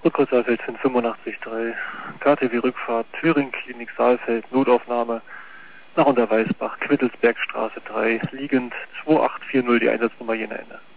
Rückkreuz Saalfeld sind 85,3. KTW Rückfahrt, Thüringen Klinik Saalfeld, Notaufnahme nach Unterweißbach, Quittelsbergstraße 3, liegend 2840, die Einsatznummer jener Ende.